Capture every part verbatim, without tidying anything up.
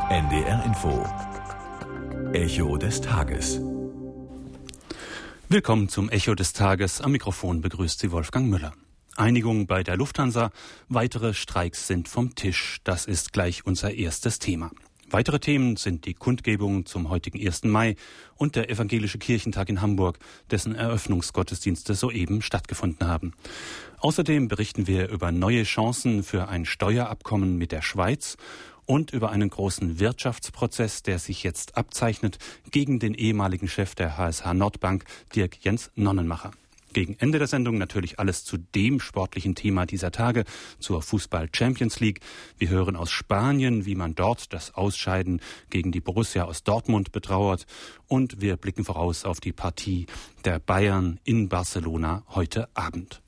N D R Info. Echo des Tages. Willkommen zum Echo des Tages. Am Mikrofon begrüßt Sie Wolfgang Müller. Einigung bei der Lufthansa, weitere Streiks sind vom Tisch. Das ist gleich unser erstes Thema. Weitere Themen sind die Kundgebung zum heutigen ersten Mai und der Evangelische Kirchentag in Hamburg, dessen Eröffnungsgottesdienste soeben stattgefunden haben. Außerdem berichten wir über neue Chancen für ein Steuerabkommen mit der Schweiz und über einen großen Wirtschaftsprozess, der sich jetzt abzeichnet gegen den ehemaligen Chef der H S H Nordbank, Dirk-Jens Nonnenmacher. Gegen Ende der Sendung natürlich alles zu dem sportlichen Thema dieser Tage, zur Fußball-Champions League. Wir hören aus Spanien, wie man dort das Ausscheiden gegen die Borussia aus Dortmund betrauert. Und wir blicken voraus auf die Partie der Bayern in Barcelona heute Abend.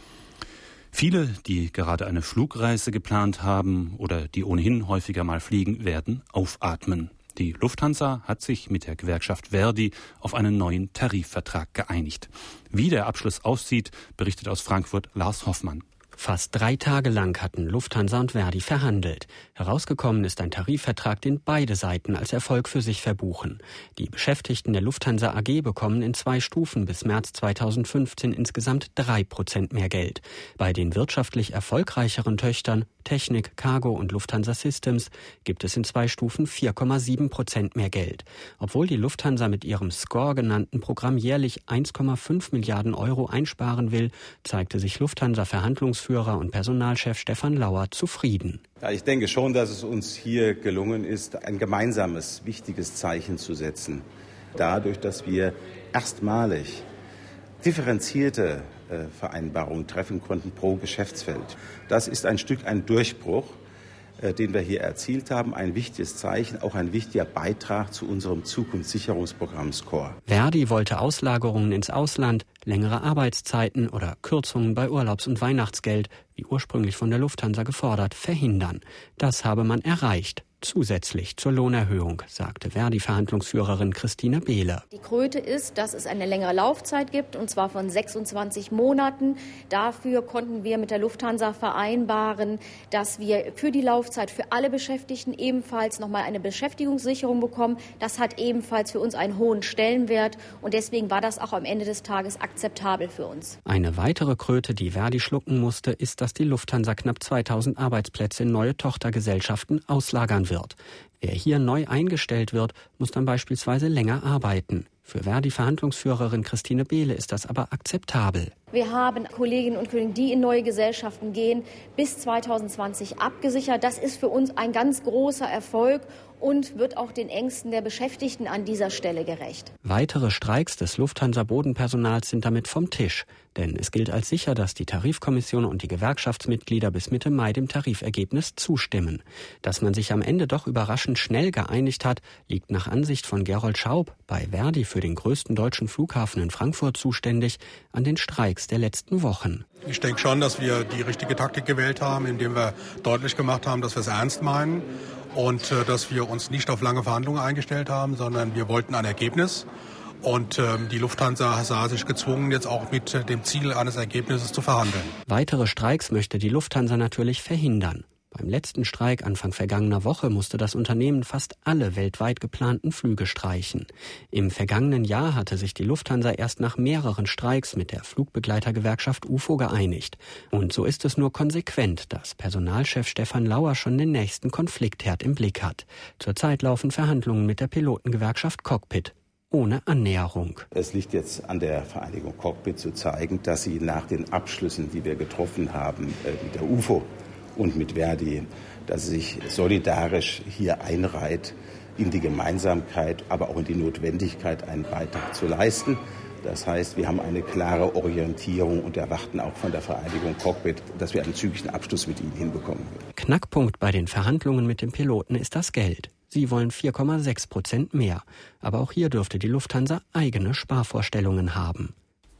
Viele, die gerade eine Flugreise geplant haben oder die ohnehin häufiger mal fliegen, werden aufatmen. Die Lufthansa hat sich mit der Gewerkschaft Verdi auf einen neuen Tarifvertrag geeinigt. Wie der Abschluss aussieht, berichtet aus Frankfurt Lars Hoffmann. Fast drei Tage lang hatten Lufthansa und Verdi verhandelt. Herausgekommen ist ein Tarifvertrag, den beide Seiten als Erfolg für sich verbuchen. Die Beschäftigten der Lufthansa A G bekommen in zwei Stufen bis März zweitausendfünfzehn insgesamt drei Prozent mehr Geld. Bei den wirtschaftlich erfolgreicheren Töchtern Technik, Cargo und Lufthansa Systems gibt es in zwei Stufen vier Komma sieben Prozent mehr Geld. Obwohl die Lufthansa mit ihrem Score genannten Programm jährlich eins Komma fünf Milliarden Euro einsparen will, zeigte sich Lufthansa-Verhandlungsführer und Personalchef Stefan Lauer zufrieden. Ja, ich denke schon, dass es uns hier gelungen ist, ein gemeinsames, wichtiges Zeichen zu setzen. Dadurch, dass wir erstmalig differenzierte äh, Vereinbarungen treffen konnten pro Geschäftsfeld. Das ist ein Stück ein Durchbruch, äh, den wir hier erzielt haben. Ein wichtiges Zeichen, auch ein wichtiger Beitrag zu unserem Zukunftssicherungsprogramm SCORE. Verdi wollte Auslagerungen ins Ausland, längere Arbeitszeiten oder Kürzungen bei Urlaubs- und Weihnachtsgeld, wie ursprünglich von der Lufthansa gefordert, verhindern. Das habe man erreicht. Zusätzlich zur Lohnerhöhung, sagte Verdi-Verhandlungsführerin Christine Behle. Die Kröte ist, dass es eine längere Laufzeit gibt, und zwar von sechsundzwanzig Monaten. Dafür konnten wir mit der Lufthansa vereinbaren, dass wir für die Laufzeit für alle Beschäftigten ebenfalls nochmal eine Beschäftigungssicherung bekommen. Das hat ebenfalls für uns einen hohen Stellenwert, und deswegen war das auch am Ende des Tages akzeptabel für uns. Eine weitere Kröte, die Verdi schlucken musste, ist, dass die Lufthansa knapp zweitausend Arbeitsplätze in neue Tochtergesellschaften auslagern wird. Wird. Wer hier neu eingestellt wird, muss dann beispielsweise länger arbeiten. Für Verdi-Verhandlungsführerin Christine Behle ist das aber akzeptabel. Wir haben Kolleginnen und Kollegen, die in neue Gesellschaften gehen, bis zweitausendzwanzig abgesichert. Das ist für uns ein ganz großer Erfolg und wird auch den Ängsten der Beschäftigten an dieser Stelle gerecht. Weitere Streiks des Lufthansa-Bodenpersonals sind damit vom Tisch. Denn es gilt als sicher, dass die Tarifkommission und die Gewerkschaftsmitglieder bis Mitte Mai dem Tarifergebnis zustimmen. Dass man sich am Ende doch überraschend schnell geeinigt hat, liegt nach Ansicht von Gerold Schaub, bei Verdi für den größten deutschen Flughafen in Frankfurt zuständig, an den Streiks der letzten Wochen. Ich denke schon, dass wir die richtige Taktik gewählt haben, indem wir deutlich gemacht haben, dass wir es ernst meinen und äh, dass wir uns nicht auf lange Verhandlungen eingestellt haben, sondern wir wollten ein Ergebnis. Und ähm, die Lufthansa sah sich gezwungen, jetzt auch mit äh, dem Ziel eines Ergebnisses zu verhandeln. Weitere Streiks möchte die Lufthansa natürlich verhindern. Beim letzten Streik Anfang vergangener Woche musste das Unternehmen fast alle weltweit geplanten Flüge streichen. Im vergangenen Jahr hatte sich die Lufthansa erst nach mehreren Streiks mit der Flugbegleitergewerkschaft U F O geeinigt. Und so ist es nur konsequent, dass Personalchef Stefan Lauer schon den nächsten Konfliktherd im Blick hat. Zurzeit laufen Verhandlungen mit der Pilotengewerkschaft Cockpit. Ohne Annäherung. Es liegt jetzt an der Vereinigung Cockpit zu zeigen, dass sie nach den Abschlüssen, die wir getroffen haben äh, mit der U F O und mit Verdi, dass sie sich solidarisch hier einreiht in die Gemeinsamkeit, aber auch in die Notwendigkeit, einen Beitrag zu leisten. Das heißt, wir haben eine klare Orientierung und erwarten auch von der Vereinigung Cockpit, dass wir einen zügigen Abschluss mit ihnen hinbekommen. Knackpunkt bei den Verhandlungen mit den Piloten ist das Geld. Sie wollen vier Komma sechs Prozent mehr. Aber auch hier dürfte die Lufthansa eigene Sparvorstellungen haben.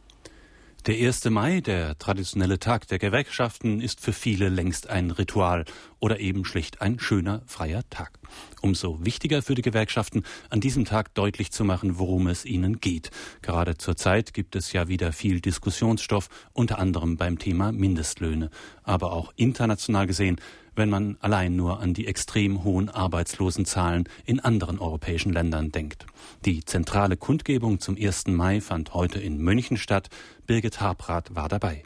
Der erste Mai, der traditionelle Tag der Gewerkschaften, ist für viele längst ein Ritual oder eben schlicht ein schöner, freier Tag. Umso wichtiger für die Gewerkschaften, an diesem Tag deutlich zu machen, worum es ihnen geht. Gerade zur Zeit gibt es ja wieder viel Diskussionsstoff, unter anderem beim Thema Mindestlöhne. Aber auch international gesehen, wenn man allein nur an die extrem hohen Arbeitslosenzahlen in anderen europäischen Ländern denkt. Die zentrale Kundgebung zum ersten Mai fand heute in München statt. Birgit Habrath war dabei.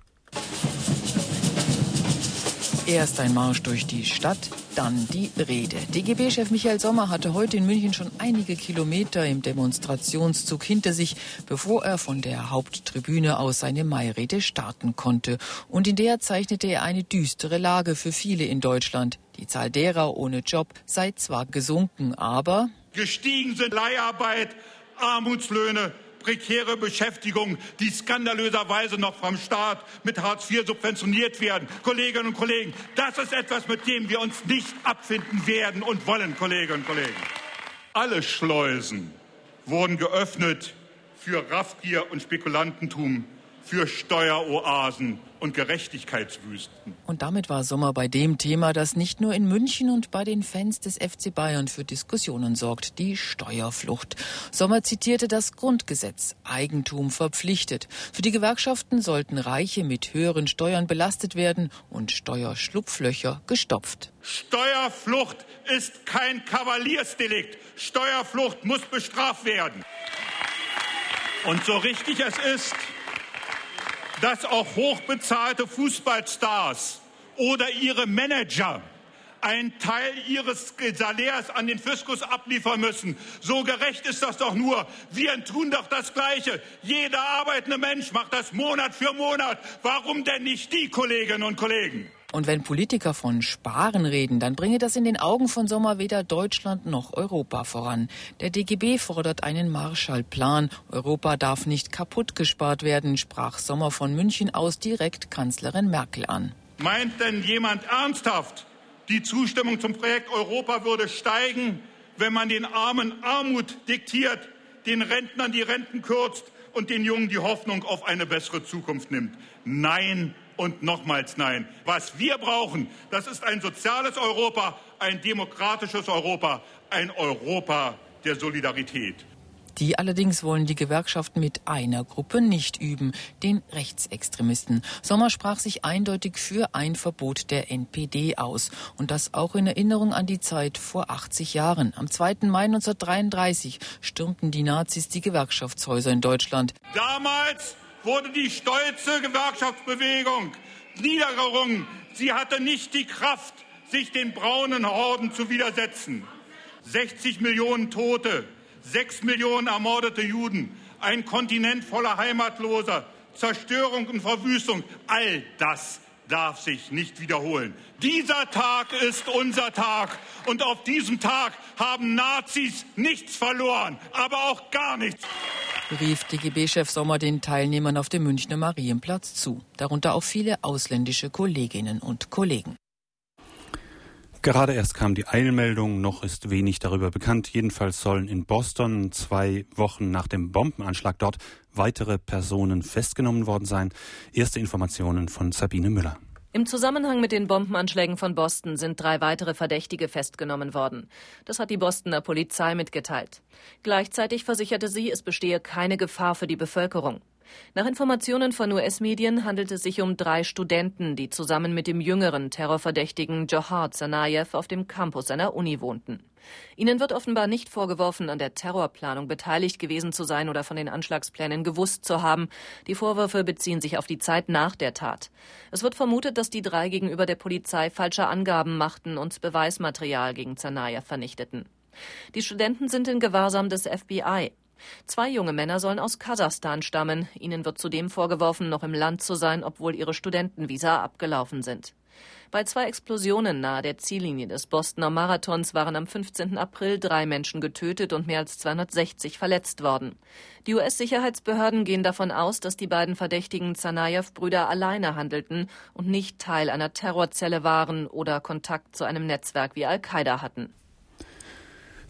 Erst ein Marsch durch die Stadt, dann die Rede. D G B-Chef Michael Sommer hatte heute in München schon einige Kilometer im Demonstrationszug hinter sich, bevor er von der Haupttribüne aus seine Mairede starten konnte. Und in der zeichnete er eine düstere Lage für viele in Deutschland. Die Zahl derer ohne Job sei zwar gesunken, aber gestiegen sind Leiharbeit, Armutslöhne, prekäre Beschäftigung, die skandalöserweise noch vom Staat mit Hartz vier subventioniert werden. Kolleginnen und Kollegen, das ist etwas, mit dem wir uns nicht abfinden werden und wollen, Kolleginnen und Kollegen. Alle Schleusen wurden geöffnet für Raffgier und Spekulantentum, für Steueroasen und Gerechtigkeitswüsten. Und damit war Sommer bei dem Thema, das nicht nur in München und bei den Fans des F C Bayern für Diskussionen sorgt, die Steuerflucht. Sommer zitierte das Grundgesetz: Eigentum verpflichtet. Für die Gewerkschaften sollten Reiche mit höheren Steuern belastet werden und Steuerschlupflöcher gestopft. Steuerflucht ist kein Kavaliersdelikt. Steuerflucht muss bestraft werden. Und so richtig es ist, dass auch hochbezahlte Fußballstars oder ihre Manager einen Teil ihres Salärs an den Fiskus abliefern müssen. So gerecht ist das doch nur. Wir tun doch das Gleiche. Jeder arbeitende Mensch macht das Monat für Monat. Warum denn nicht die Kolleginnen und Kollegen? Und wenn Politiker von Sparen reden, dann bringe das in den Augen von Sommer weder Deutschland noch Europa voran. Der D G B fordert einen Marshallplan. Europa darf nicht kaputt gespart werden, sprach Sommer von München aus direkt Kanzlerin Merkel an. Meint denn jemand ernsthaft, die Zustimmung zum Projekt Europa würde steigen, wenn man den Armen Armut diktiert, den Rentnern die Renten kürzt und den Jungen die Hoffnung auf eine bessere Zukunft nimmt? Nein. Und nochmals nein. Was wir brauchen, das ist ein soziales Europa, ein demokratisches Europa, ein Europa der Solidarität. Die allerdings wollen die Gewerkschaften mit einer Gruppe nicht üben, den Rechtsextremisten. Sommer sprach sich eindeutig für ein Verbot der N P D aus. Und das auch in Erinnerung an die Zeit vor achtzig Jahren. Am zweiten Mai neunzehnhundertdreiunddreißig stürmten die Nazis die Gewerkschaftshäuser in Deutschland. Damals wurde die stolze Gewerkschaftsbewegung niedergerungen. Sie hatte nicht die Kraft, sich den braunen Horden zu widersetzen. sechzig Millionen Tote, sechs Millionen ermordete Juden, ein Kontinent voller Heimatloser, Zerstörung und Verwüstung, all das darf sich nicht wiederholen. Dieser Tag ist unser Tag und auf diesem Tag haben Nazis nichts verloren, aber auch gar nichts. Rief D G B-Chef Sommer den Teilnehmern auf dem Münchner Marienplatz zu, darunter auch viele ausländische Kolleginnen und Kollegen. Gerade erst kam die Eilmeldung, noch ist wenig darüber bekannt. Jedenfalls sollen in Boston zwei Wochen nach dem Bombenanschlag dort weitere Personen festgenommen worden sein. Erste Informationen von Sabine Müller. Im Zusammenhang mit den Bombenanschlägen von Boston sind drei weitere Verdächtige festgenommen worden. Das hat die Bostoner Polizei mitgeteilt. Gleichzeitig versicherte sie, es bestehe keine Gefahr für die Bevölkerung. Nach Informationen von U S-Medien handelt es sich um drei Studenten, die zusammen mit dem jüngeren Terrorverdächtigen Johar Tsarnaev auf dem Campus einer Uni wohnten. Ihnen wird offenbar nicht vorgeworfen, an der Terrorplanung beteiligt gewesen zu sein oder von den Anschlagsplänen gewusst zu haben. Die Vorwürfe beziehen sich auf die Zeit nach der Tat. Es wird vermutet, dass die drei gegenüber der Polizei falsche Angaben machten und Beweismaterial gegen Tsarnaev vernichteten. Die Studenten sind in Gewahrsam des F B I. Zwei junge Männer sollen aus Kasachstan stammen. Ihnen wird zudem vorgeworfen, noch im Land zu sein, obwohl ihre Studentenvisa abgelaufen sind. Bei zwei Explosionen nahe der Ziellinie des Bostoner Marathons waren am fünfzehnten April drei Menschen getötet und mehr als zweihundertsechzig verletzt worden. Die U S-Sicherheitsbehörden gehen davon aus, dass die beiden verdächtigen Tsarnaev-Brüder alleine handelten und nicht Teil einer Terrorzelle waren oder Kontakt zu einem Netzwerk wie Al-Qaida hatten.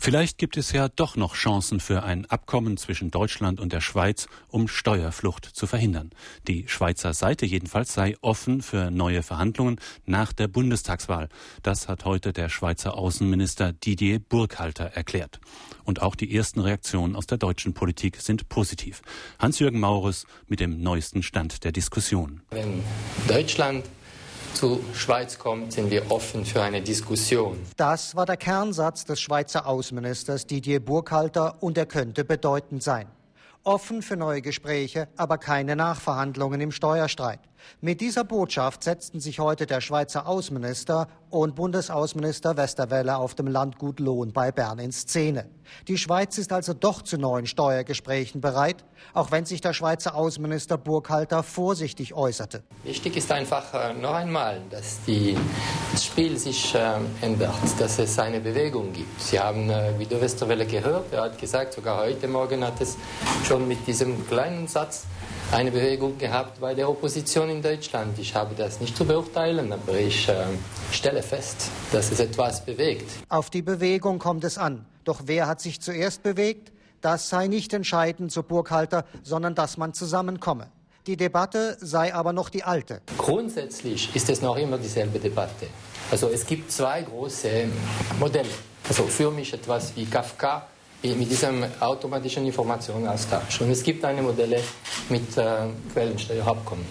Vielleicht gibt es ja doch noch Chancen für ein Abkommen zwischen Deutschland und der Schweiz, um Steuerflucht zu verhindern. Die Schweizer Seite jedenfalls sei offen für neue Verhandlungen nach der Bundestagswahl. Das hat heute der Schweizer Außenminister Didier Burkhalter erklärt. Und auch die ersten Reaktionen aus der deutschen Politik sind positiv. Hans-Jürgen Maurus mit dem neuesten Stand der Diskussion. Wenn Deutschland zur Schweiz kommt, sind wir offen für eine Diskussion. Das war der Kernsatz des Schweizer Außenministers Didier Burkhalter und er könnte bedeutend sein. Offen für neue Gespräche, aber keine Nachverhandlungen im Steuerstreit. Mit dieser Botschaft setzten sich heute der Schweizer Außenminister und Bundesaußenminister Westerwelle auf dem Landgut Lohn bei Bern in Szene. Die Schweiz ist also doch zu neuen Steuergesprächen bereit, auch wenn sich der Schweizer Außenminister Burkhalter vorsichtig äußerte. Wichtig ist einfach äh, noch einmal, dass die, das Spiel sich äh, ändert, dass es eine Bewegung gibt. Sie haben äh, Guido Westerwelle gehört, er hat gesagt, sogar heute Morgen hat es schon mit diesem kleinen Satz eine Bewegung gehabt bei der Opposition in Deutschland. Ich habe das nicht zu beurteilen, aber ich äh, stelle fest, dass es etwas bewegt. Auf die Bewegung kommt es an. Doch wer hat sich zuerst bewegt? Das sei nicht entscheidend, so Burkhalter, sondern dass man zusammenkomme. Die Debatte sei aber noch die alte. Grundsätzlich ist es noch immer dieselbe Debatte. Also es gibt zwei große Modelle. Also für mich etwas wie Kafka, mit diesem automatischen Informationenaustausch. Und es gibt eine Modelle mit äh, Quellensteuerabkommen.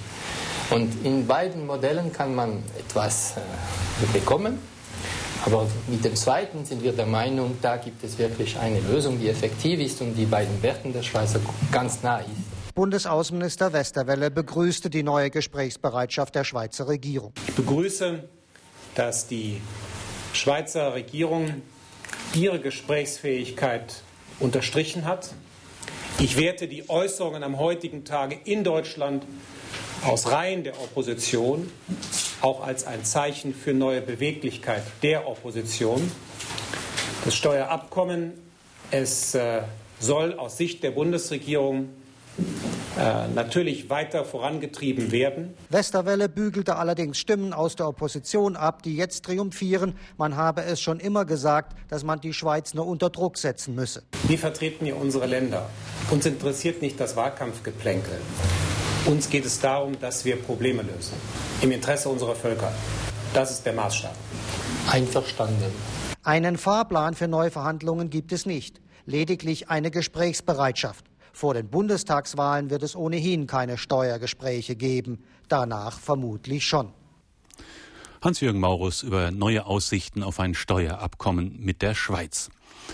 Und in beiden Modellen kann man etwas äh, bekommen. Aber mit dem zweiten sind wir der Meinung, da gibt es wirklich eine Lösung, die effektiv ist und die beiden Werten der Schweiz ganz nah ist. Bundesaußenminister Westerwelle begrüßte die neue Gesprächsbereitschaft der Schweizer Regierung. Ich begrüße, dass die Schweizer Regierung ihre Gesprächsfähigkeit unterstrichen hat. Ich werte die Äußerungen am heutigen Tage in Deutschland aus Reihen der Opposition auch als ein Zeichen für neue Beweglichkeit der Opposition. Das Steuerabkommen, es äh, soll aus Sicht der Bundesregierung Äh, natürlich weiter vorangetrieben werden. Westerwelle bügelte allerdings Stimmen aus der Opposition ab, die jetzt triumphieren. Man habe es schon immer gesagt, dass man die Schweiz nur unter Druck setzen müsse. Wir vertreten hier unsere Länder. Uns interessiert nicht das Wahlkampfgeplänkel. Uns geht es darum, dass wir Probleme lösen. Im Interesse unserer Völker. Das ist der Maßstab. Einverstanden. Einen Fahrplan für Neuverhandlungen gibt es nicht. Lediglich eine Gesprächsbereitschaft. Vor den Bundestagswahlen wird es ohnehin keine Steuergespräche geben. Danach vermutlich schon. Hans-Jürgen Maurus über neue Aussichten auf ein Steuerabkommen mit der Schweiz.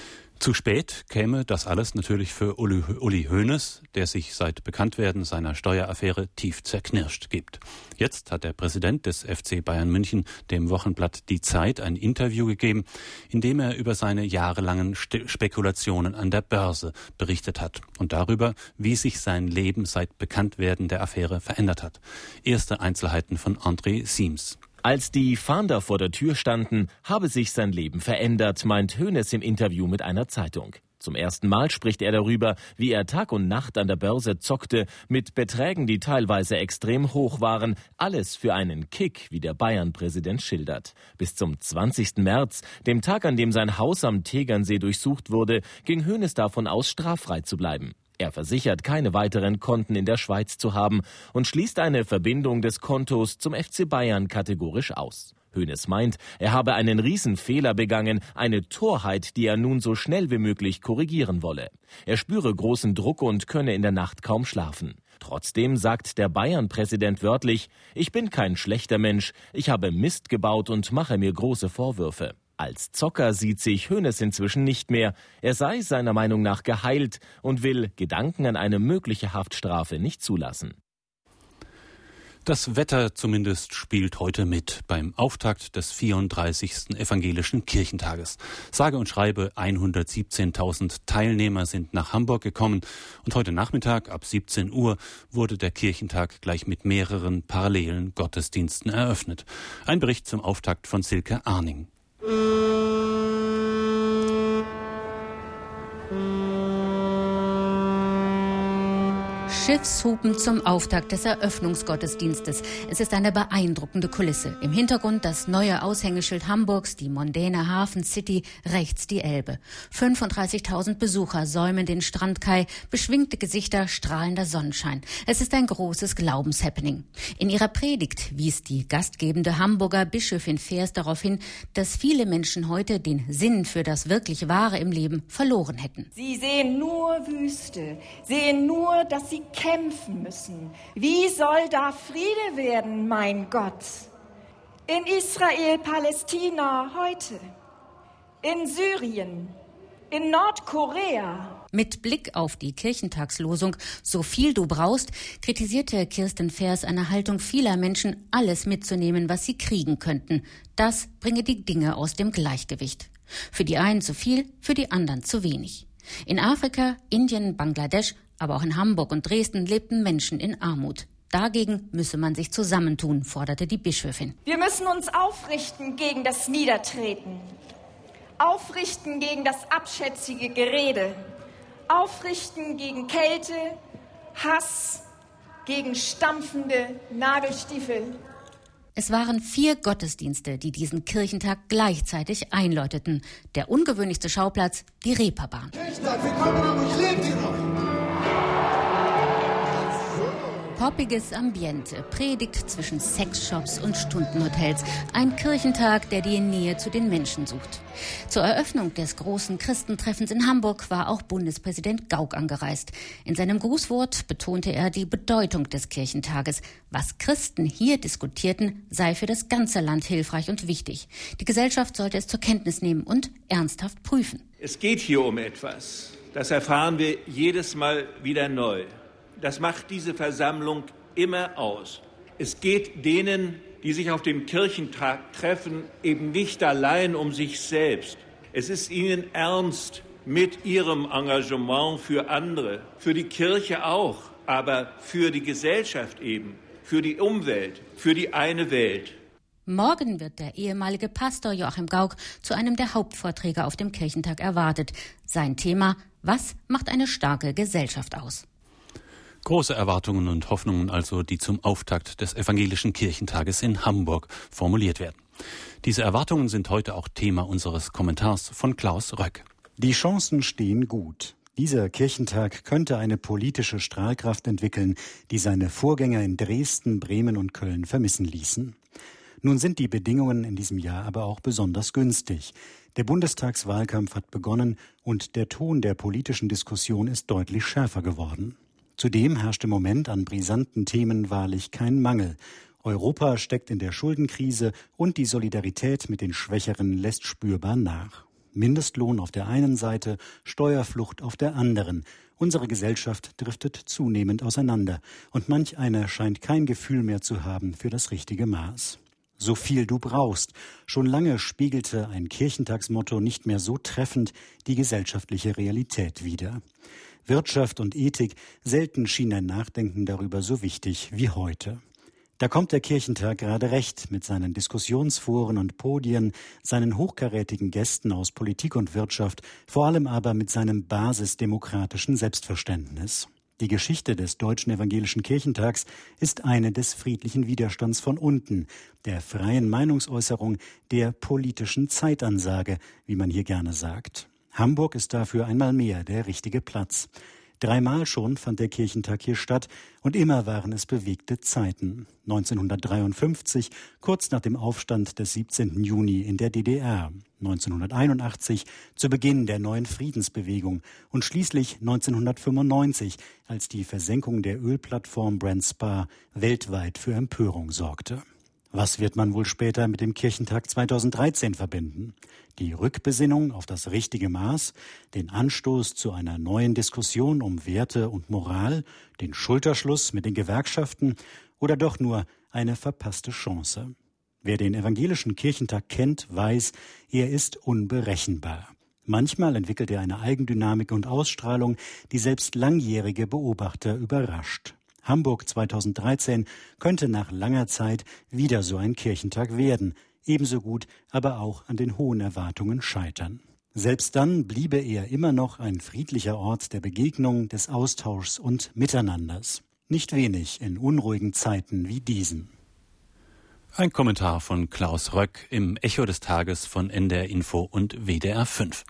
Zu spät käme das alles natürlich für Uli, Uli Hoeneß, der sich seit Bekanntwerden seiner Steueraffäre tief zerknirscht gibt. Jetzt hat der Präsident des F C Bayern München dem Wochenblatt Die Zeit ein Interview gegeben, in dem er über seine jahrelangen St- Spekulationen an der Börse berichtet hat und darüber, wie sich sein Leben seit Bekanntwerden der Affäre verändert hat. Erste Einzelheiten von André Siems. Als die Fahnder vor der Tür standen, habe sich sein Leben verändert, meint Hoeneß im Interview mit einer Zeitung. Zum ersten Mal spricht er darüber, wie er Tag und Nacht an der Börse zockte, mit Beträgen, die teilweise extrem hoch waren, alles für einen Kick, wie der Bayern-Präsident schildert. Bis zum zwanzigsten März, dem Tag, an dem sein Haus am Tegernsee durchsucht wurde, ging Hoeneß davon aus, straffrei zu bleiben. Er versichert, keine weiteren Konten in der Schweiz zu haben und schließt eine Verbindung des Kontos zum F C Bayern kategorisch aus. Hoeneß meint, er habe einen Riesenfehler begangen, eine Torheit, die er nun so schnell wie möglich korrigieren wolle. Er spüre großen Druck und könne in der Nacht kaum schlafen. Trotzdem sagt der Bayern-Präsident wörtlich, ich bin kein schlechter Mensch, ich habe Mist gebaut und mache mir große Vorwürfe. Als Zocker sieht sich Hoeneß inzwischen nicht mehr. Er sei seiner Meinung nach geheilt und will Gedanken an eine mögliche Haftstrafe nicht zulassen. Das Wetter zumindest spielt heute mit beim Auftakt des vierunddreißigsten Evangelischen Kirchentages. Sage und schreibe hundertsiebzehntausend Teilnehmer sind nach Hamburg gekommen und heute Nachmittag ab siebzehn Uhr wurde der Kirchentag gleich mit mehreren parallelen Gottesdiensten eröffnet. Ein Bericht zum Auftakt von Silke Arning. Schiffshupen zum Auftakt des Eröffnungsgottesdienstes. Es ist eine beeindruckende Kulisse. Im Hintergrund das neue Aushängeschild Hamburgs, die mondäne Hafen City, rechts die Elbe. fünfunddreißigtausend Besucher säumen den Strandkai, beschwingte Gesichter, strahlender Sonnenschein. Es ist ein großes Glaubenshappening. In ihrer Predigt wies die gastgebende Hamburger Bischöfin Feers darauf hin, dass viele Menschen heute den Sinn für das wirklich Wahre im Leben verloren hätten. Sie sehen nur Wüste, sehen nur, dass sie kämpfen müssen. Wie soll da Friede werden, mein Gott? In Israel, Palästina heute, in Syrien, in Nordkorea. Mit Blick auf die Kirchentagslosung »So viel du brauchst« kritisierte Kirsten Feers eine Haltung vieler Menschen, alles mitzunehmen, was sie kriegen könnten. Das bringe die Dinge aus dem Gleichgewicht. Für die einen zu viel, für die anderen zu wenig. In Afrika, Indien, Bangladesch, aber auch in Hamburg und Dresden lebten Menschen in Armut. Dagegen müsse man sich zusammentun, forderte die Bischöfin. Wir müssen uns aufrichten gegen das Niedertreten, aufrichten gegen das abschätzige Gerede, aufrichten gegen Kälte, Hass, gegen stampfende Nagelstiefel. Es waren vier Gottesdienste, die diesen Kirchentag gleichzeitig einläuteten. Der ungewöhnlichste Schauplatz, die Reeperbahn. Kirchentag, willkommen in Hamburg, lebt ihr noch? Poppiges Ambiente, Predigt zwischen Sexshops und Stundenhotels. Ein Kirchentag, der die Nähe zu den Menschen sucht. Zur Eröffnung des großen Christentreffens in Hamburg war auch Bundespräsident Gauck angereist. In seinem Grußwort betonte er die Bedeutung des Kirchentages. Was Christen hier diskutierten, sei für das ganze Land hilfreich und wichtig. Die Gesellschaft sollte es zur Kenntnis nehmen und ernsthaft prüfen. Es geht hier um etwas. Das erfahren wir jedes Mal wieder neu. Das macht diese Versammlung immer aus. Es geht denen, die sich auf dem Kirchentag treffen, eben nicht allein um sich selbst. Es ist ihnen ernst mit ihrem Engagement für andere, für die Kirche auch, aber für die Gesellschaft eben, für die Umwelt, für die eine Welt. Morgen wird der ehemalige Pastor Joachim Gauck zu einem der Hauptvorträge auf dem Kirchentag erwartet. Sein Thema: Was macht eine starke Gesellschaft aus? Große Erwartungen und Hoffnungen also, die zum Auftakt des Evangelischen Kirchentages in Hamburg formuliert werden. Diese Erwartungen sind heute auch Thema unseres Kommentars von Klaus Röck. Die Chancen stehen gut. Dieser Kirchentag könnte eine politische Strahlkraft entwickeln, die seine Vorgänger in Dresden, Bremen und Köln vermissen ließen. Nun sind die Bedingungen in diesem Jahr aber auch besonders günstig. Der Bundestagswahlkampf hat begonnen und der Ton der politischen Diskussion ist deutlich schärfer geworden. Zudem herrscht im Moment an brisanten Themen wahrlich kein Mangel. Europa steckt in der Schuldenkrise und die Solidarität mit den Schwächeren lässt spürbar nach. Mindestlohn auf der einen Seite, Steuerflucht auf der anderen. Unsere Gesellschaft driftet zunehmend auseinander und manch einer scheint kein Gefühl mehr zu haben für das richtige Maß. So viel du brauchst. Schon lange spiegelte ein Kirchentagsmotto nicht mehr so treffend die gesellschaftliche Realität wider. Wirtschaft und Ethik, selten schien ein Nachdenken darüber so wichtig wie heute. Da kommt der Kirchentag gerade recht mit seinen Diskussionsforen und Podien, seinen hochkarätigen Gästen aus Politik und Wirtschaft, vor allem aber mit seinem basisdemokratischen Selbstverständnis. Die Geschichte des Deutschen Evangelischen Kirchentags ist eine des friedlichen Widerstands von unten, der freien Meinungsäußerung, der politischen Zeitansage, wie man hier gerne sagt. Hamburg ist dafür einmal mehr der richtige Platz. Dreimal schon fand der Kirchentag hier statt und immer waren es bewegte Zeiten. neunzehnhundertdreiundfünfzig, kurz nach dem Aufstand des siebzehnten Juni in der D D R. neunzehnhunderteinundachtzig, zu Beginn der neuen Friedensbewegung und schließlich neunzehnhundertfünfundneunzig, als die Versenkung der Ölplattform Brent Spar weltweit für Empörung sorgte. Was wird man wohl später mit dem Kirchentag zweitausenddreizehn verbinden? Die Rückbesinnung auf das richtige Maß, den Anstoß zu einer neuen Diskussion um Werte und Moral, den Schulterschluss mit den Gewerkschaften oder doch nur eine verpasste Chance? Wer den evangelischen Kirchentag kennt, weiß, er ist unberechenbar. Manchmal entwickelt er eine Eigendynamik und Ausstrahlung, die selbst langjährige Beobachter überrascht. Hamburg zweitausenddreizehn könnte nach langer Zeit wieder so ein Kirchentag werden, ebenso gut aber auch an den hohen Erwartungen scheitern. Selbst dann bliebe er immer noch ein friedlicher Ort der Begegnung, des Austauschs und Miteinanders. Nicht wenig in unruhigen Zeiten wie diesen. Ein Kommentar von Klaus Röck im Echo des Tages von N D R Info und W D R fünf.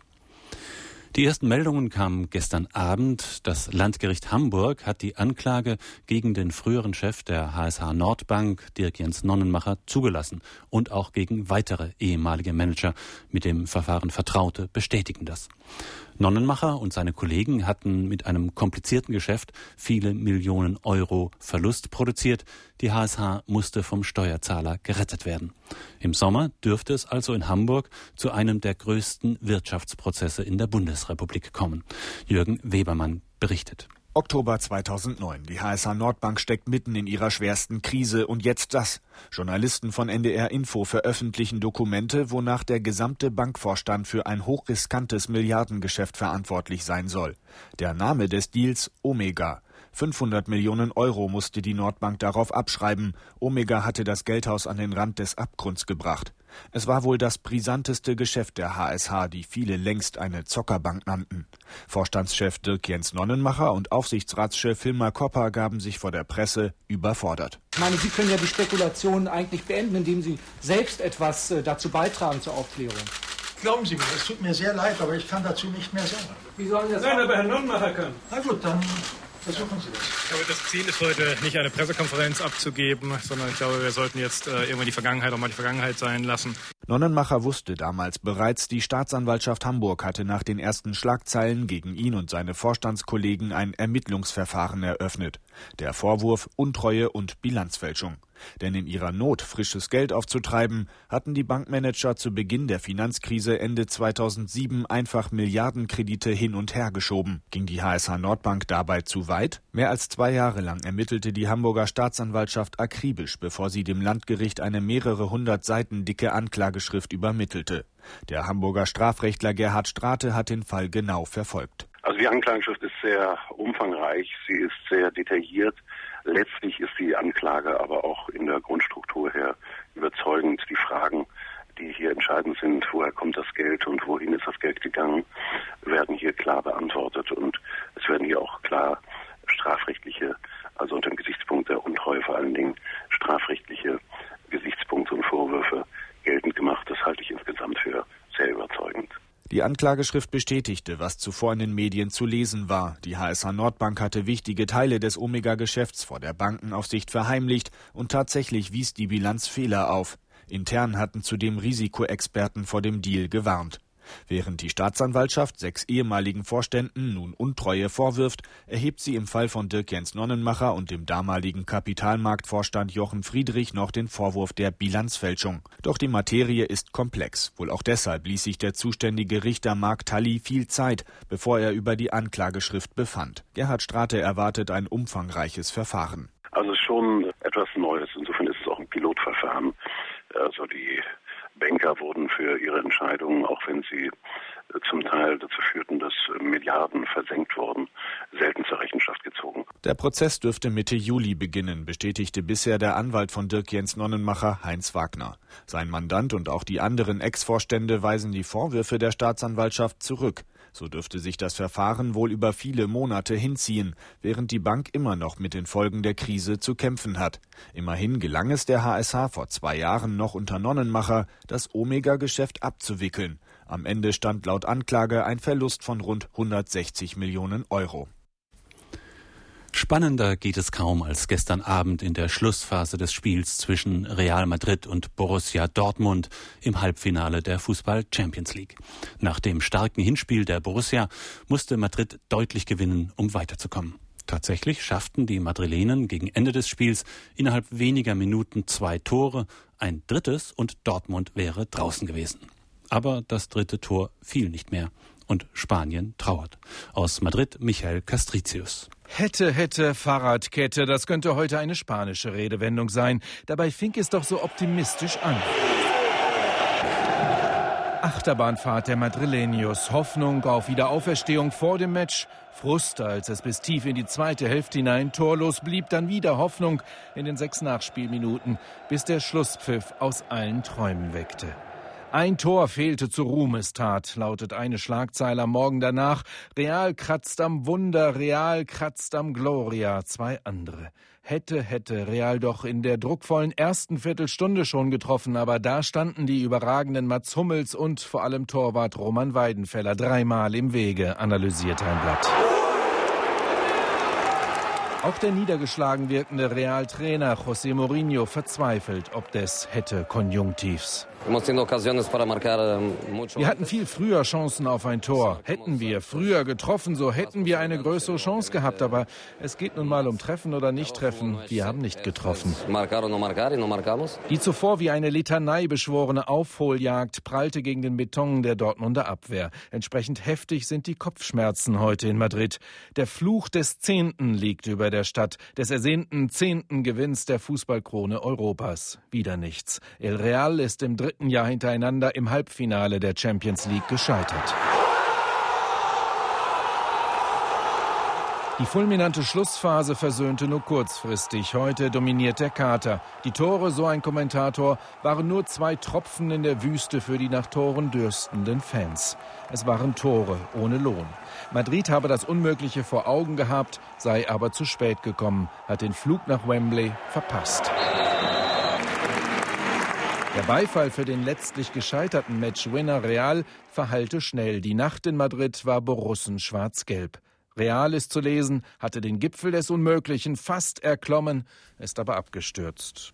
Die ersten Meldungen kamen gestern Abend. Das Landgericht Hamburg hat die Anklage gegen den früheren Chef der H S H Nordbank, Dirk-Jens Nonnenmacher, zugelassen. Und auch gegen weitere ehemalige Manager mit dem Verfahren Vertraute bestätigen das. Nonnenmacher und seine Kollegen hatten mit einem komplizierten Geschäft viele Millionen Euro Verlust produziert. Die H S H musste vom Steuerzahler gerettet werden. Im Sommer dürfte es also in Hamburg zu einem der größten Wirtschaftsprozesse in der Bundesrepublik kommen. Jürgen Webermann berichtet. Oktober zweitausendneun. Die H S H Nordbank steckt mitten in ihrer schwersten Krise. Und jetzt das. Journalisten von N D R Info veröffentlichen Dokumente, wonach der gesamte Bankvorstand für ein hochriskantes Milliardengeschäft verantwortlich sein soll. Der Name des Deals: Omega. fünfhundert Millionen Euro musste die Nordbank darauf abschreiben. Omega hatte das Geldhaus an den Rand des Abgrunds gebracht. Es war wohl das brisanteste Geschäft der H S H, die viele längst eine Zockerbank nannten. Vorstandschef Dirk-Jens Nonnenmacher und Aufsichtsratschef Hilmar Kopper gaben sich vor der Presse überfordert. Ich meine, Sie können ja die Spekulationen eigentlich beenden, indem Sie selbst etwas äh, dazu beitragen zur Aufklärung. Glauben Sie mir, es tut mir sehr leid, aber ich kann dazu nicht mehr sagen. Wie sollen das Nein, aber Herr Nonnenmacher kann. Na gut, dann versuchen Sie das. Ich glaube, das Ziel ist heute nicht eine Pressekonferenz abzugeben, sondern ich glaube, wir sollten jetzt äh, irgendwann die Vergangenheit auch mal die Vergangenheit sein lassen. Nonnenmacher wusste damals bereits, die Staatsanwaltschaft Hamburg hatte nach den ersten Schlagzeilen gegen ihn und seine Vorstandskollegen ein Ermittlungsverfahren eröffnet. Der Vorwurf: Untreue und Bilanzfälschung. Denn in ihrer Not, frisches Geld aufzutreiben, hatten die Bankmanager zu Beginn der Finanzkrise Ende zweitausendsieben einfach Milliardenkredite hin und her geschoben. Ging die H S H Nordbank dabei zu weit? Mehr als zwei Jahre lang ermittelte die Hamburger Staatsanwaltschaft akribisch, bevor sie dem Landgericht eine mehrere hundert Seiten dicke Anklageschrift übermittelte. Der Hamburger Strafrechtler Gerhard Strate hat den Fall genau verfolgt. Also die Anklageschrift ist sehr umfangreich, sie ist sehr detailliert. Letztlich ist die Anklage aber auch in der Grundstruktur her überzeugend. Die Fragen, die hier entscheidend sind, woher kommt das Geld und wohin ist das Geld gegangen, werden hier klar beantwortet. Und es werden hier auch klar strafrechtliche, also unter dem Gesichtspunkt der Untreue vor allen Dingen, strafrechtliche Gesichtspunkte und Vorwürfe geltend gemacht. Das halte ich insgesamt für sehr überzeugend. Die Anklageschrift bestätigte, was zuvor in den Medien zu lesen war. Die H S H Nordbank hatte wichtige Teile des Omega-Geschäfts vor der Bankenaufsicht verheimlicht und tatsächlich wies die Bilanz Fehler auf. Intern hatten zudem Risikoexperten vor dem Deal gewarnt. Während die Staatsanwaltschaft sechs ehemaligen Vorständen nun Untreue vorwirft, erhebt sie im Fall von Dirk-Jens Nonnenmacher und dem damaligen Kapitalmarktvorstand Jochen Friedrich noch den Vorwurf der Bilanzfälschung. Doch die Materie ist komplex. Wohl auch deshalb ließ sich der zuständige Richter Mark Tully viel Zeit, bevor er über die Anklageschrift befand. Gerhard Strate erwartet ein umfangreiches Verfahren. Also schon etwas Neues. Insofern ist es auch ein Pilotverfahren. Also die Banker wurden für ihre Entscheidungen, auch wenn sie zum Teil dazu führten, dass Milliarden versenkt wurden, selten zur Rechenschaft gezogen. Der Prozess dürfte Mitte Juli beginnen, bestätigte bisher der Anwalt von Dirk-Jens Nonnenmacher, Heinz Wagner. Sein Mandant und auch die anderen Ex-Vorstände weisen die Vorwürfe der Staatsanwaltschaft zurück. So dürfte sich das Verfahren wohl über viele Monate hinziehen, während die Bank immer noch mit den Folgen der Krise zu kämpfen hat. Immerhin gelang es der H S H vor zwei Jahren noch unter Nonnenmacher, das Omega-Geschäft abzuwickeln. Am Ende stand laut Anklage ein Verlust von rund hundertsechzig Millionen Euro. Spannender geht es kaum als gestern Abend in der Schlussphase des Spiels zwischen Real Madrid und Borussia Dortmund im Halbfinale der Fußball-Champions League. Nach dem starken Hinspiel der Borussia musste Madrid deutlich gewinnen, um weiterzukommen. Tatsächlich schafften die Madrilenen gegen Ende des Spiels innerhalb weniger Minuten zwei Tore, ein drittes und Dortmund wäre draußen gewesen. Aber das dritte Tor fiel nicht mehr und Spanien trauert. Aus Madrid Michael Castricius. Hätte, hätte, Fahrradkette, das könnte heute eine spanische Redewendung sein. Dabei fing es doch so optimistisch an. Achterbahnfahrt der Madrileños, Hoffnung auf Wiederauferstehung vor dem Match, Frust, als es bis tief in die zweite Hälfte hinein torlos blieb, dann wieder Hoffnung in den sechs Nachspielminuten, bis der Schlusspfiff aus allen Träumen weckte. Ein Tor fehlte zur Ruhmestat, lautet eine Schlagzeile am Morgen danach. Real kratzt am Wunder, Real kratzt am Gloria. Zwei andere. Hätte, hätte Real doch in der druckvollen ersten Viertelstunde schon getroffen, aber da standen die überragenden Mats Hummels und vor allem Torwart Roman Weidenfeller dreimal im Wege, analysiert ein Blatt. Auch der niedergeschlagen wirkende Real-Trainer José Mourinho verzweifelt ob des Hätte-Konjunktivs. Wir hatten viel früher Chancen auf ein Tor. Hätten wir früher getroffen, so hätten wir eine größere Chance gehabt. Aber es geht nun mal um Treffen oder nicht treffen. Wir haben nicht getroffen. Die zuvor wie eine Litanei beschworene Aufholjagd prallte gegen den Beton der Dortmunder Abwehr. Entsprechend heftig sind die Kopfschmerzen heute in Madrid. Der Fluch des Zehnten liegt über der Stadt, des ersehnten zehnten Gewinns der Fußballkrone Europas. Wieder nichts. El Real ist im dritten Jahr hintereinander im Halbfinale der Champions League gescheitert. Die fulminante Schlussphase versöhnte nur kurzfristig. Heute dominiert der Kater. Die Tore, so ein Kommentator, waren nur zwei Tropfen in der Wüste für die nach Toren dürstenden Fans. Es waren Tore ohne Lohn. Madrid habe das Unmögliche vor Augen gehabt, sei aber zu spät gekommen, hat den Flug nach Wembley verpasst. Der Beifall für den letztlich gescheiterten Matchwinner Real verhallte schnell. Die Nacht in Madrid war Borussen schwarz-gelb. Real ist zu lesen, hatte den Gipfel des Unmöglichen fast erklommen, ist aber abgestürzt.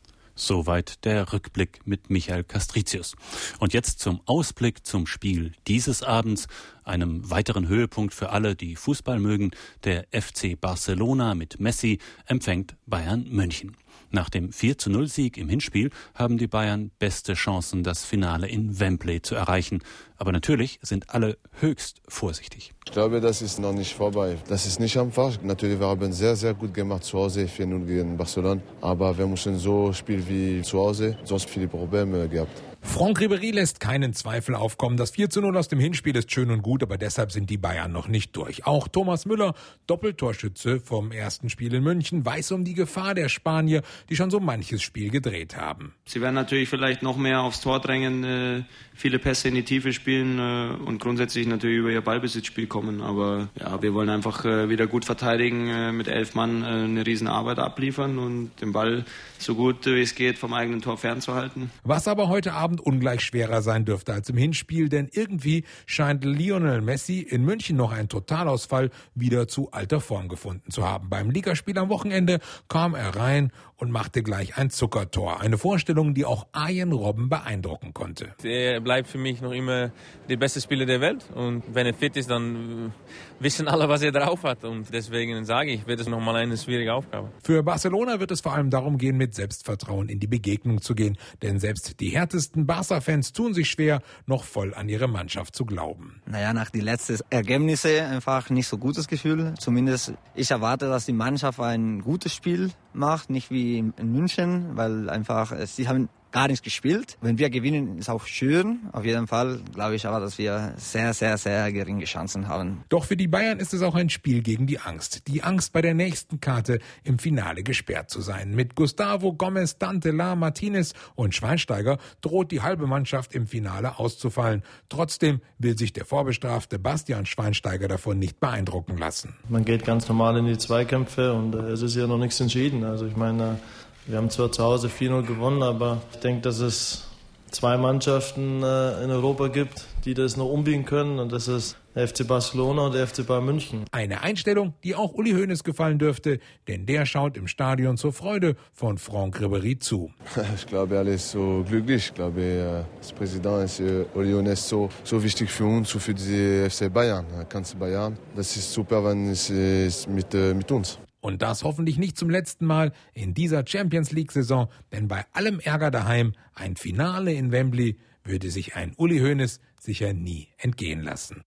Soweit der Rückblick mit Michael Castricius. Und jetzt zum Ausblick zum Spiel dieses Abends, einem weiteren Höhepunkt für alle, die Fußball mögen. Der F C Barcelona mit Messi empfängt Bayern München. Nach dem vier zu null Sieg im Hinspiel haben die Bayern beste Chancen, das Finale in Wembley zu erreichen. Aber natürlich sind alle höchst vorsichtig. Ich glaube, das ist noch nicht vorbei. Das ist nicht einfach. Natürlich, wir haben sehr, sehr gut gemacht zu Hause, vier null gegen Barcelona. Aber wir müssen so spielen wie zu Hause, sonst viele Probleme gehabt. Franck Ribéry lässt keinen Zweifel aufkommen. Das vier zu null aus dem Hinspiel ist schön und gut, aber deshalb sind die Bayern noch nicht durch. Auch Thomas Müller, Doppeltorschütze vom ersten Spiel in München, weiß um die Gefahr der Spanier, die schon so manches Spiel gedreht haben. Sie werden natürlich vielleicht noch mehr aufs Tor drängen, äh, viele Pässe in die Tiefe spielen äh, und grundsätzlich natürlich über ihr Ballbesitzspiel kommen. Aber ja, wir wollen einfach äh, wieder gut verteidigen, äh, mit elf Mann äh, eine Riesenarbeit abliefern und den Ball so gut wie es geht vom eigenen Tor fernzuhalten. Was aber heute Abend ungleich schwerer sein dürfte als im Hinspiel, denn irgendwie scheint Lionel Messi in München noch einen Totalausfall wieder zu alter Form gefunden zu haben. Beim Ligaspiel am Wochenende kam er rein und machte gleich ein Zuckertor. Eine Vorstellung, die auch Arjen Robben beeindrucken konnte. Er bleibt für mich noch immer der beste Spieler der Welt und wenn er fit ist, dann wissen alle, was er drauf hat und deswegen sage ich, wird es nochmal eine schwierige Aufgabe. Für Barcelona wird es vor allem darum gehen, mit Selbstvertrauen in die Begegnung zu gehen, denn selbst die härtesten Barca-Fans tun sich schwer, noch voll an ihre Mannschaft zu glauben. Naja, nach den letzten Ergebnissen einfach nicht so gutes Gefühl. Zumindest ich erwarte, dass die Mannschaft ein gutes Spiel macht, nicht wie in München, weil einfach sie haben gar nichts gespielt. Wenn wir gewinnen, ist auch schön. Auf jeden Fall glaube ich aber, dass wir sehr, sehr, sehr geringe Chancen haben. Doch für die Bayern ist es auch ein Spiel gegen die Angst. Die Angst, bei der nächsten Karte im Finale gesperrt zu sein. Mit Gustavo, Gomez, Dantelá, Martinez und Schweinsteiger droht die halbe Mannschaft im Finale auszufallen. Trotzdem will sich der vorbestrafte Bastian Schweinsteiger davon nicht beeindrucken lassen. Man geht ganz normal in die Zweikämpfe und äh, es ist ja noch nichts entschieden. Also ich meine, wir haben zwar zu Hause vier null gewonnen, aber ich denke, dass es zwei Mannschaften äh, in Europa gibt, die das noch umbiegen können. Und das ist der F C Barcelona und der F C Bayern München. Eine Einstellung, die auch Uli Hoeneß gefallen dürfte, denn der schaut im Stadion zur Freude von Franck Ribéry zu. Ich glaube, er ist so glücklich. Ich glaube, das Präsident ist Uli Hoeneß so, so wichtig für uns, so für die F C Bayern, ganze Bayern. Das ist super, wenn es ist mit, mit uns. Und das hoffentlich nicht zum letzten Mal in dieser Champions-League-Saison, denn bei allem Ärger daheim, ein Finale in Wembley würde sich ein Uli Hoeneß sicher nie entgehen lassen.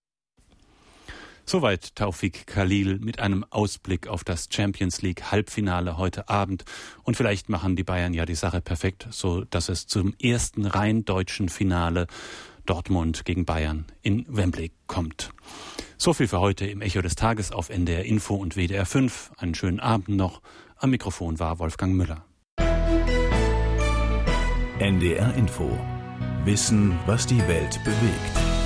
Soweit Taufik Khalil mit einem Ausblick auf das Champions-League-Halbfinale heute Abend. Und vielleicht machen die Bayern ja die Sache perfekt, so dass es zum ersten rein deutschen Finale Dortmund gegen Bayern in Wembley kommt. So viel für heute im Echo des Tages auf N D R Info und W D R fünf. Einen schönen Abend noch. Am Mikrofon war Wolfgang Müller. N D R Info. Wissen, was die Welt bewegt.